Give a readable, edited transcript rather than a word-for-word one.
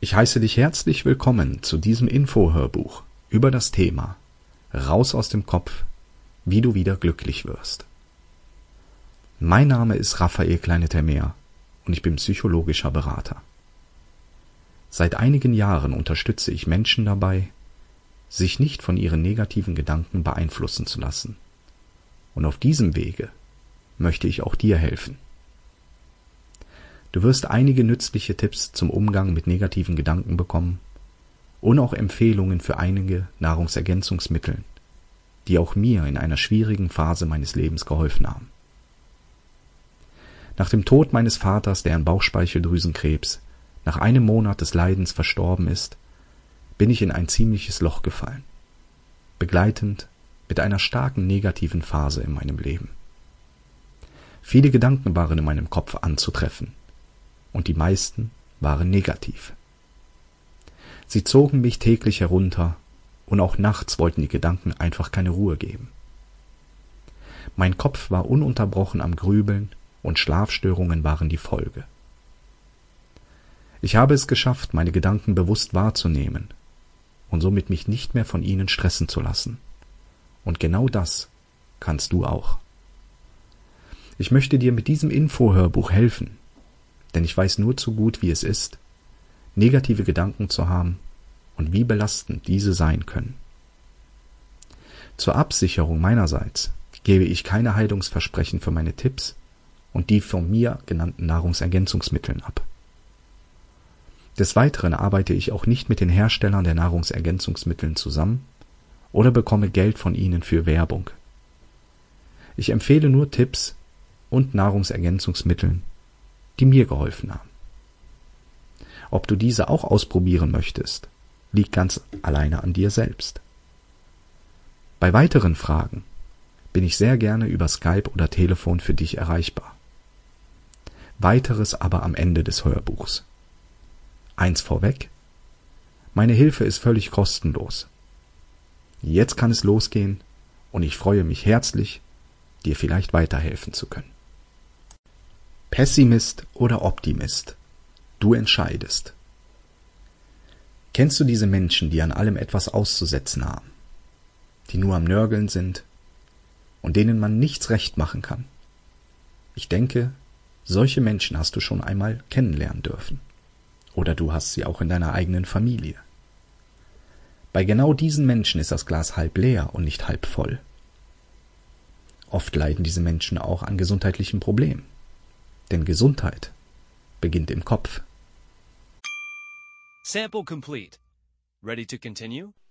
Ich heiße dich herzlich willkommen zu diesem Info-Hörbuch über das Thema Raus aus dem Kopf, wie du wieder glücklich wirst. Mein Name ist Raphael Kleine-Termeer und ich bin psychologischer Berater. Seit einigen Jahren unterstütze ich Menschen dabei, sich nicht von ihren negativen Gedanken beeinflussen zu lassen. Und auf diesem Wege möchte ich auch dir helfen. Du wirst einige nützliche Tipps zum Umgang mit negativen Gedanken bekommen und auch Empfehlungen für einige Nahrungsergänzungsmittel, die auch mir in einer schwierigen Phase meines Lebens geholfen haben. Nach dem Tod meines Vaters, der an Bauchspeicheldrüsenkrebs nach einem Monat des Leidens verstorben ist, bin ich in ein ziemliches Loch gefallen, begleitend mit einer starken negativen Phase in meinem Leben. Viele Gedanken waren in meinem Kopf anzutreffen, und die meisten waren negativ. Sie zogen mich täglich herunter, und auch nachts wollten die Gedanken einfach keine Ruhe geben. Mein Kopf war ununterbrochen am Grübeln, und Schlafstörungen waren die Folge. Ich habe es geschafft, meine Gedanken bewusst wahrzunehmen und somit mich nicht mehr von ihnen stressen zu lassen. Und genau das kannst du auch. Ich möchte dir mit diesem Info-Hörbuch helfen, denn ich weiß nur zu gut, wie es ist, negative Gedanken zu haben und wie belastend diese sein können. Zur Absicherung meinerseits gebe ich keine Heilungsversprechen für meine Tipps und die von mir genannten Nahrungsergänzungsmitteln ab. Des Weiteren arbeite ich auch nicht mit den Herstellern der Nahrungsergänzungsmittel zusammen oder bekomme Geld von ihnen für Werbung. Ich empfehle nur Tipps und Nahrungsergänzungsmittel, die mir geholfen haben. Ob du diese auch ausprobieren möchtest, liegt ganz alleine an dir selbst. Bei weiteren Fragen bin ich sehr gerne über Skype oder Telefon für dich erreichbar. Weiteres aber am Ende des Hörbuchs. Eins vorweg: Meine Hilfe ist völlig kostenlos. Jetzt kann es losgehen und ich freue mich herzlich, dir vielleicht weiterhelfen zu können. Pessimist oder Optimist? Du entscheidest. Kennst du diese Menschen, die an allem etwas auszusetzen haben, die nur am Nörgeln sind und denen man nichts recht machen kann? Ich denke, solche Menschen hast du schon einmal kennenlernen dürfen. Oder du hast sie auch in deiner eigenen Familie. Bei genau diesen Menschen ist das Glas halb leer und nicht halb voll. Oft leiden diese Menschen auch an gesundheitlichen Problemen. Denn Gesundheit beginnt im Kopf. Sample complete. Ready to continue?